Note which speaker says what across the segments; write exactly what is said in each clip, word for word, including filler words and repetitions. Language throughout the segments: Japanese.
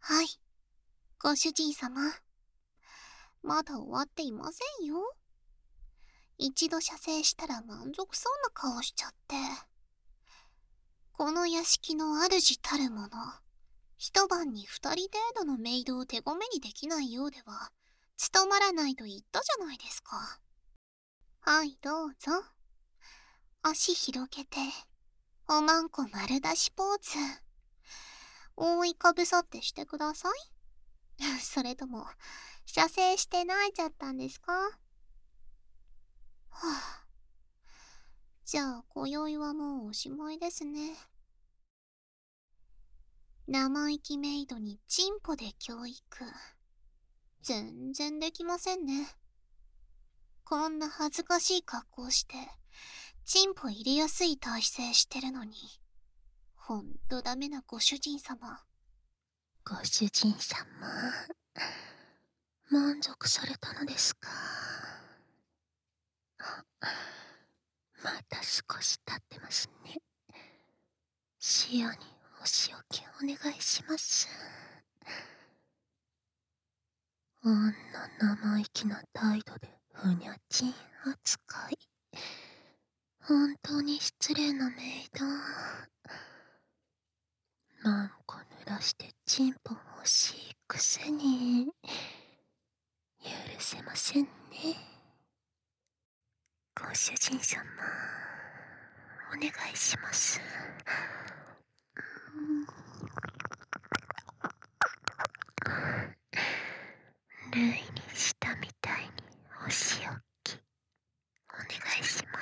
Speaker 1: はい、ご主人様。まだ終わっていませんよ。一度射精したら満足そうな顔しちゃって。この屋敷の主たる者、一晩に二人程度のメイドを手ごめにできないようでは、務まらないと言ったじゃないですか。はい、どうぞ。足広げて、おまんこ丸出しポーズ。覆いかぶさってしてください。それとも、射精して泣いちゃったんですか？はあ、じゃあ、今宵はもうおしまいですね。生意気メイドにチンポで教育。全然できませんね。こんな恥ずかしい格好して、チンポ入れやすい体勢してるのに。ほんとダメなご主人様。
Speaker 2: ご主人様、満足されたのですか？また少し経ってますね。視野にお仕置きお願いします。あんな生意気な態度でふにゃちん扱い。本当に失礼なメイド。マンコ濡らしてチンポ欲しいくせに許せませんね。ご主人様、お願いします。ルイにしたみたいにお仕置きお願いします。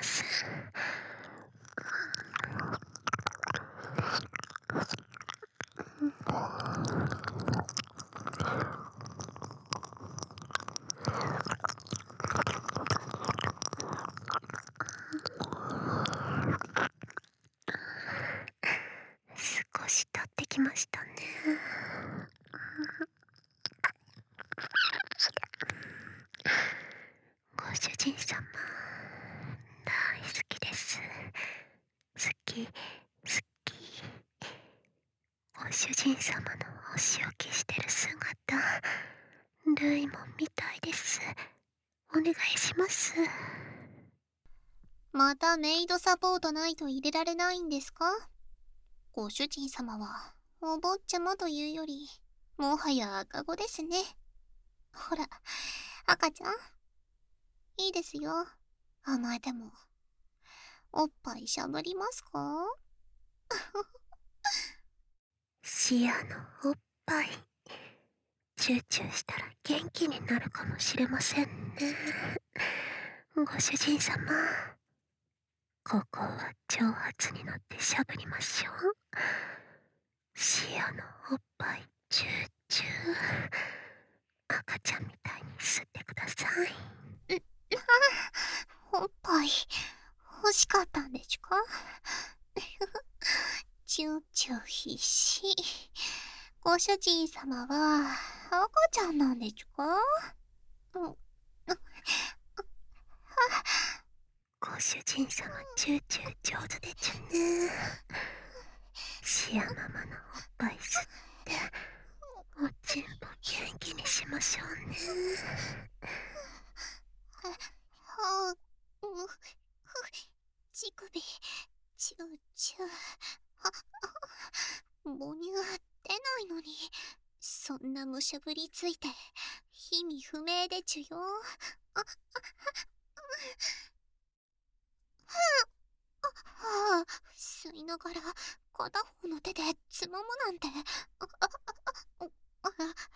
Speaker 2: 少し経ってきましたね。ご主人様、大好きです。好き、好き。ご主人様のお仕置きしてる姿、ルイも見たいです。お願いします。
Speaker 1: またメイドサポートないと入れられないんですか？ご主人様は、お坊ちゃまというより、もはや赤子ですね。ほら、赤ちゃん、いいですよ。甘えても。おっぱいしゃぶりますか？
Speaker 2: シアのおっぱい、チューチューしたら元気になるかもしれませんね。ご主人様、ここは挑発に乗ってしゃぶりましょう。シアのおっぱいチューチュー、赤ちゃんみたいに吸ってください。
Speaker 1: おっぱい、欲しかったんでちゅか？チューチュー必死。ご主人様は赤ちゃんなんでちゅか？うん、
Speaker 2: ご主人様、チューチュー上手でちゅね。シアママのおっぱい吸っておちんぽ元気にしましょうね。
Speaker 1: はあ、う、ふ、乳首、チューチュー。は、母乳出ないのに、そんなむしゃぶりついて、意味不明でちゅよ。あ、はあ、吸いながら片方の手でつまむなんて。あ、あ、あ、あ、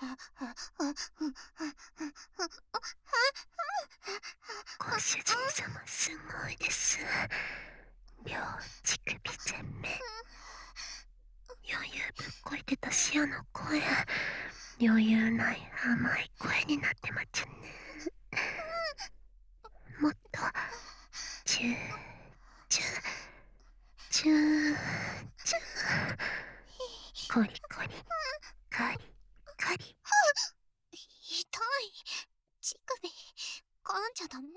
Speaker 2: ご主人様、すごいです。両乳首全面。余裕ぶっこいてたシアの声、余裕ない甘い声になってまちゅね。もっとチューチューチューチュー、コリコリカリカリ。
Speaker 1: 痛い。乳首、噛んじゃダメ。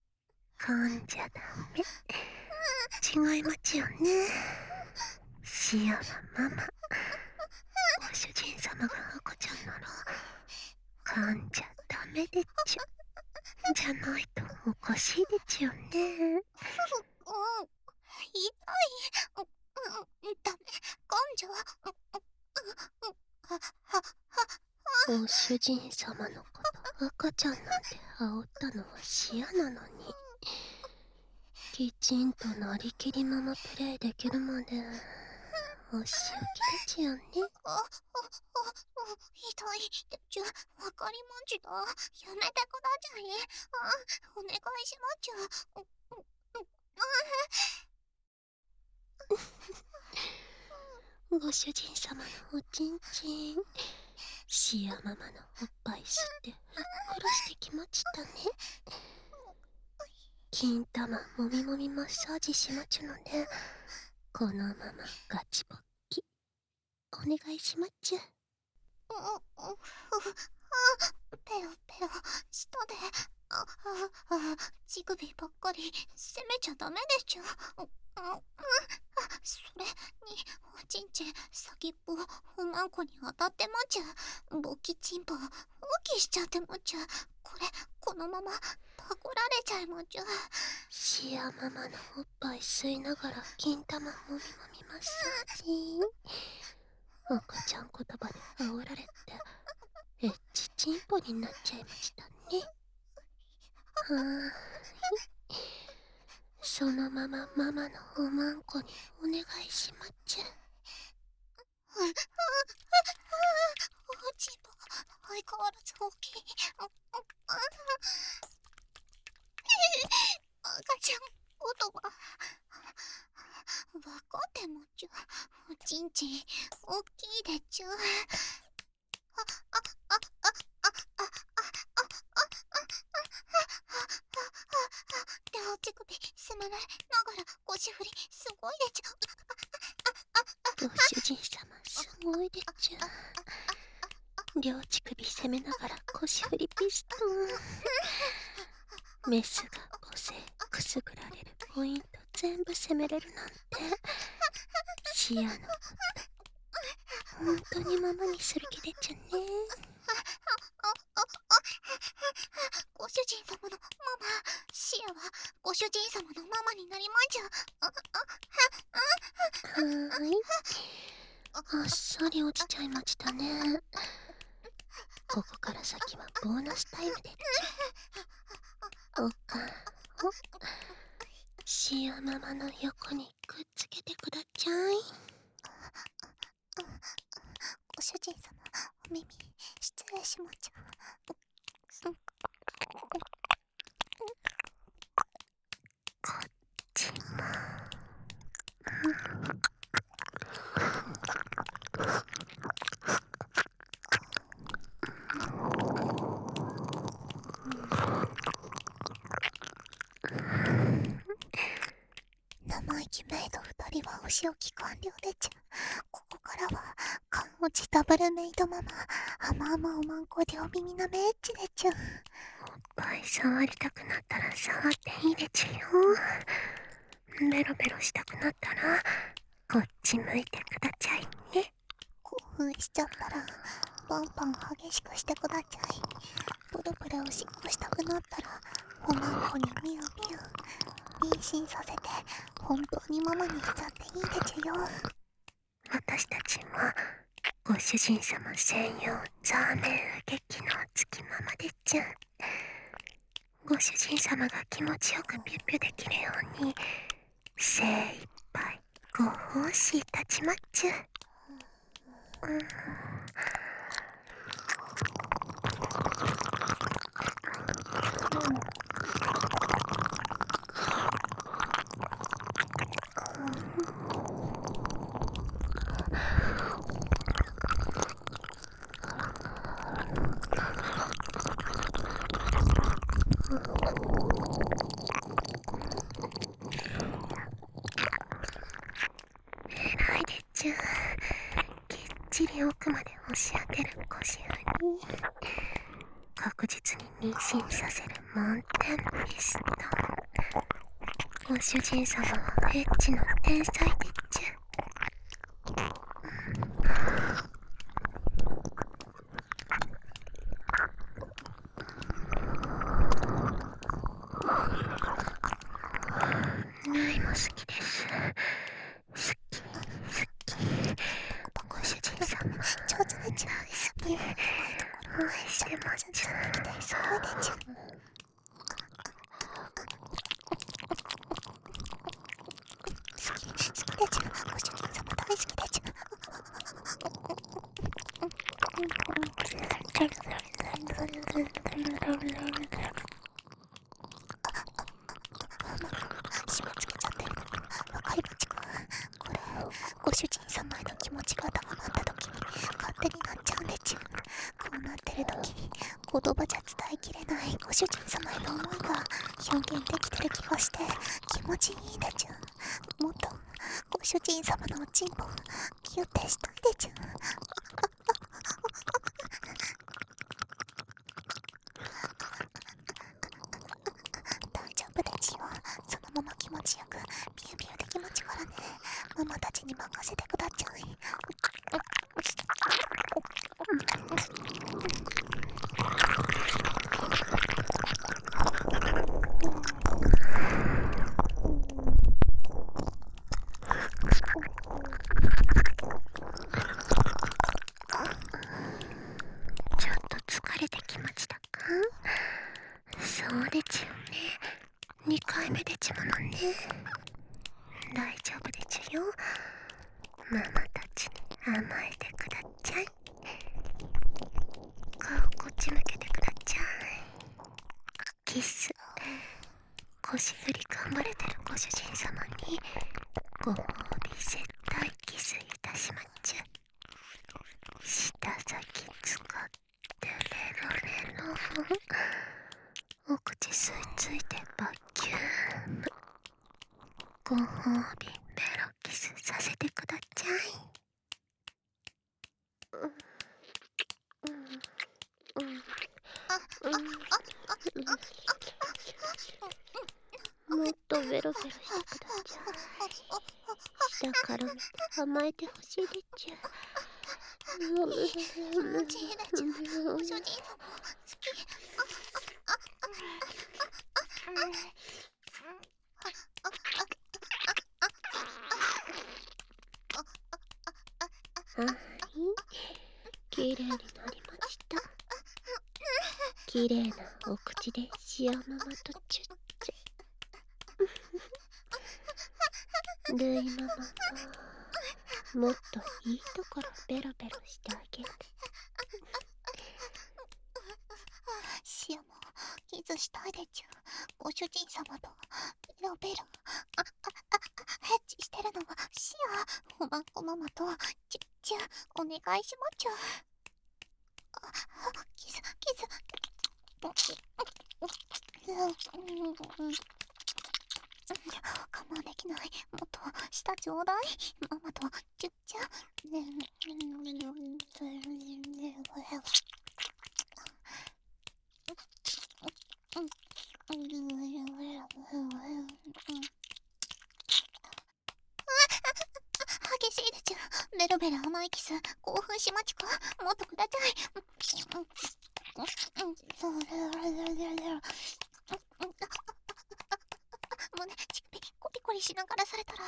Speaker 2: 噛んじゃダメ。違いまちよね。 シアマママ、ご主人様が赤ちゃんなら噛んじゃダメでちゅ。じゃないとおかしいでちゅよね。
Speaker 1: うん、痛い。うん、うん、ダメ。噛んじゃう。は、は、
Speaker 2: ご主人様のこと赤ちゃんなんて煽ったのはシアなのに、きちんとなりきりままプレイできるまでお仕置きでちゅよね。
Speaker 1: あ、あ、あ、痛いでちゅ。わかりまんじゅだ。やめてください。あ、お願いしまちゅ。
Speaker 2: ご主人様のおちんちん、シアママのおっぱい吸ってふっくらしてきましたね。金玉もみもみマッサージしまちゅので、このままガチポッキお願いしまちゅ。
Speaker 1: ペロペロ舌で、あ、あ、あ、乳首ばっかり責めちゃダメでちゅ。それにおちんちん先っぽおまんこに当たってまちゅ。勃起チンポ放棄しちゃってまちゅ。これこのままパコられちゃいまちゅ。
Speaker 2: シアママのおっぱい吸いながら金玉もみもみマッサージ。赤ちゃん言葉で煽られてエッチチンポになっちゃいましたね。はーい、そのままママのおまんこにお願いしまっちゃ。
Speaker 1: おちんぽ相変わらず大きい。赤ちゃん言葉わかってもちゅ。おちんちん大きいでちゅ。両手首責められながら腰振りすごいでちゅ。
Speaker 2: ご主人様すごいでちゅ。両乳首攻めながら腰振りピストン。メスが母性くすぐられるポイント全部攻めれるなんて、シアのこと本当にママにする気でちゅね。
Speaker 1: ご主人様のママ、シアはご主人様のママになりまんじゅ。
Speaker 2: はーい、あっさり落ちちゃいましたね。ここから先はボーナスタイムでちゅ。おかをシアママの横にくっつけてくだちゃい。
Speaker 1: ご主人様、お耳失礼しまちゅ。
Speaker 2: こっちも
Speaker 1: 生意気メイド二人はお仕置き完了でちゅ。ここからは缶落ちダブルメイドママ、あまあまおまんこ両耳なめエッチでちゅ。
Speaker 2: おっぱい触りたくなったら触っていいでちゅよ。ベロベロしたくなったらこっち向いてくだちゃいね。
Speaker 1: 興奮しちゃったらパンパン激しくしてくだちゃい。プルプルおしっこしたくなったらおまんこにミュウミュウ妊娠させて本当にママにしちゃっていいでちゅよ。
Speaker 2: 私たちもご主人様専用ザーメン受け機能付きママでちゅ。ご主人様が気持ちよくピュッピュできるように精一杯ご奉仕いたちまっちゅ。うん、偉いでちゅ。きっちり奥まで押し当てる腰振り、確実に妊娠させる満点ピストン。ご主人様はエッチの天才でちゅ。
Speaker 1: 締め付けちゃってる。わかりまちくん、これご主人様への気持ちが高まった時に勝手になっちゃうんでちゅ。こうなってる時言葉じゃ伝えきれないご主人様への思いが表現できてる気がして気持ちいいでちゅ。もっとご主人様のおちんぽギュッてしたいでちゅ。大丈夫でちよ。そのまま気持ちよくビュービューできまちからね。ママたちに任せてくだちゃい。
Speaker 2: ちょっと疲れてきましたか？そうでちゅよね。にかいめでちゅものね。大丈夫でちゅよ。ママたちに甘えてくだちゃい。顔こっち向けてくだちゃい。キス。腰振り頑張れてるご主人様にご褒美接待キスいたしまっちゅ。舌先使ってレロレロ。お口吸い付いてバキューム。ご褒美ベロキスさせてくだちゃい。もっとベロベロしてくだちゃい。舌からめて甘えてほしいでちゅ。
Speaker 1: 気持ちいいでちゅ。ご主人様好き。
Speaker 2: はい、きれいになりました。きれいなお口でシアママとチュッチュ。ルイママがもっといいところベロベロしてあげる。
Speaker 1: シアもキスしたいでちゅ。ご主人様とベロベロあああヘッチしてるのはシア。おまんこママとチュッチュお願いしまちゅ。あキスキス。我慢できない。もっと舌ちょうだい。ママとチュッチュ。激しいでちゅ。ベロベロ甘いキス興奮しまちか。もっとくだちゃい。胸乳首コリコリしながらされたら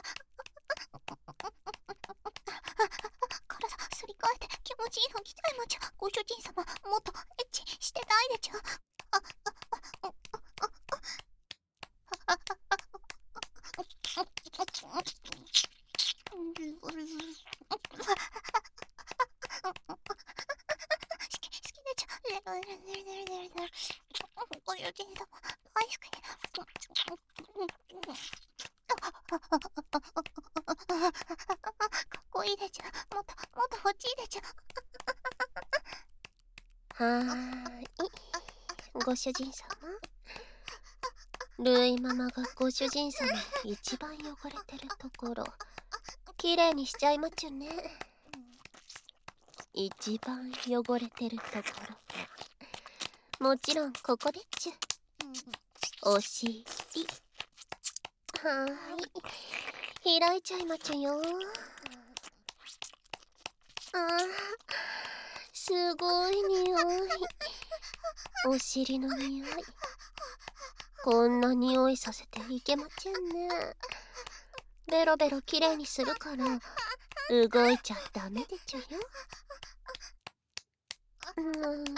Speaker 1: 体すり替えて気持ちいいの来ちゃいまちゅ。ご主人様もっとエッチしてたいでちゅ。ご主人様大好き。かっこいいでちゅ。もっともっと欲しいでちゅ。
Speaker 2: はーい、ご主人様。ルイママがご主人様一番汚れてるところきれいにしちゃいまちゅね。一番汚れてるところもちろんここでちゅ。お尻はーい開いちゃいまちゅよ。あーすごい匂い。お尻の匂い。こんな匂いさせていけまちゅんね。ベロベロきれいにするから動いちゃダメでちゅよ。うん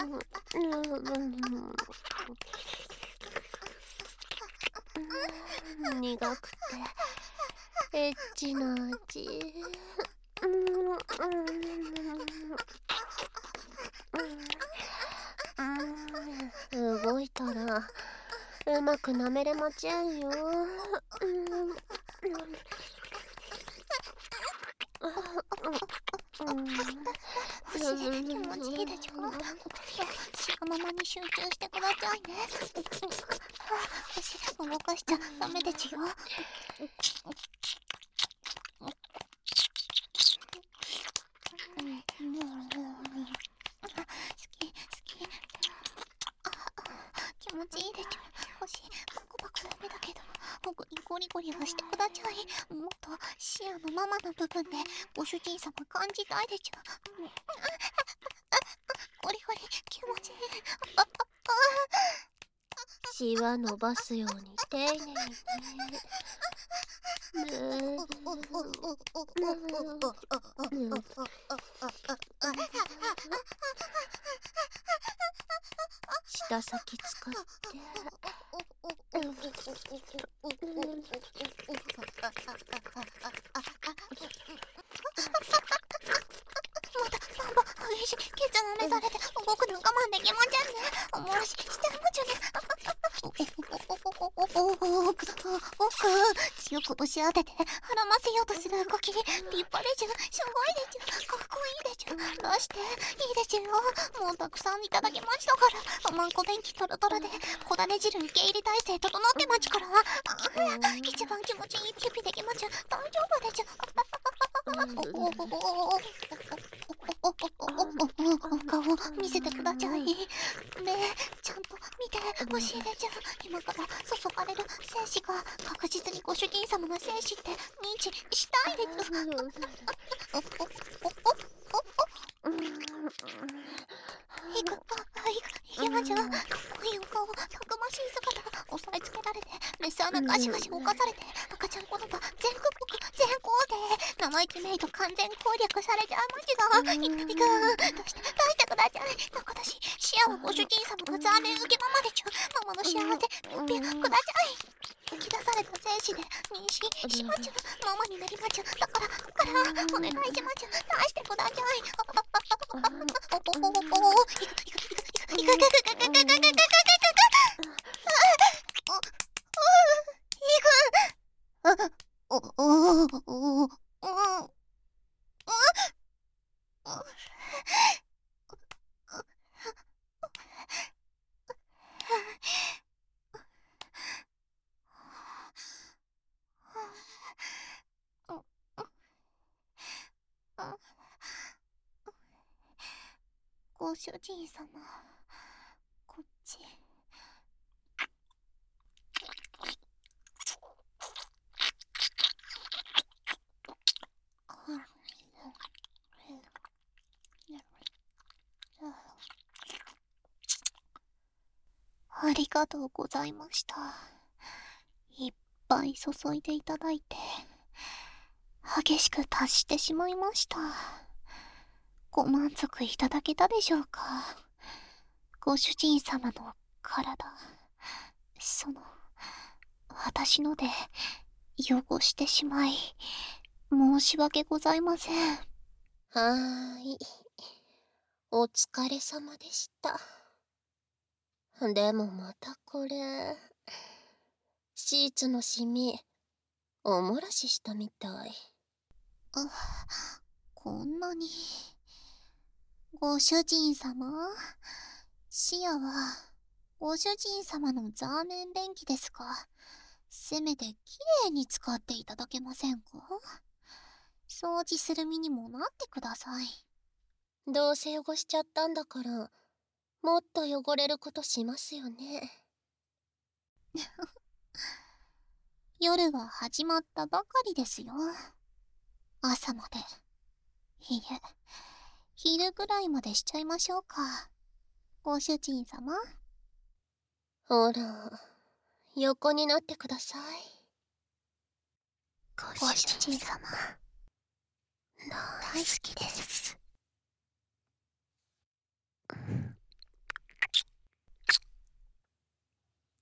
Speaker 2: うん、苦くてエッチな味。うんうんまく舐めれまちゃんよ。うん。
Speaker 1: 星、気持ちいいでしょ。しのままに集中してくださいね。星、動かしちゃダメですよ。気持ちいいでしょ。星、パクパクダメだけど僕にゴリゴリはしてください。もっと視野のままの部分でご主人様感じたいでしょ。ゴリゴリ気持ちいい。
Speaker 2: シワ伸ばすように丁寧にね。舌先使って。またバンバ激しいケツ舐めされて僕の我慢できませんね。おもらししちゃいまちゅね。奥強く押し当てて絡ませようとする動き、立派でちゅ、すごいでちゅ、かっこいいでちゅ、出していいでちゅよ。もうたくさんいただきましたから。あまんこ電気トロトロで小種汁受け入れ体制整ってまちから。一番気持ちいいピピできまちゅ。大丈夫でちゅ。顔見せてください。目ちゃんと見てほしいでちゅ。今から注がれる精子が確実にご主人様の精子って認知したいでちゅ。いく、いく、いきまちゅ。かっこいいお顔、たくましい姿、押さえつけられてメス穴ガシガシ動かされて赤ちゃん子のが全国国全校で生意気メイド完全攻略されちゃいまちが。いく、いく、出して出してください。中出し視野はご主人様のザーメン受けままでちゅ。ママの幸せピッください。吹き出された精子で妊娠しまちゅ。ママになりまちゅ。だからだからお願いしまちゅ。出してください。おおおおおおいくいくいくいくいくいくいくいくいくいくいくいくおおおおご主人様、こっち。ありがとうございました。いっぱい注いでいただいて、激しく達してしまいました。ご満足いただけたでしょうか。ご主人様の体、その、私ので汚してしまい、申し訳ございません。はーい。お疲れ様でした。でもまたこれ、シーツのシミ、お漏らししたみたい。
Speaker 1: あ、こんなに。ご主人様、視野はご主人様のザーメン便器ですが、せめてきれいに使っていただけませんか？掃除する身にもなってください。
Speaker 2: どうせ汚しちゃったんだから、もっと汚れることしますよね。
Speaker 1: 夜は始まったばかりですよ。朝まで。いえ、昼ぐらいまでしちゃいましょうか。ご主人様。
Speaker 2: ほら、横になってください。
Speaker 1: ご主人様、大好きです。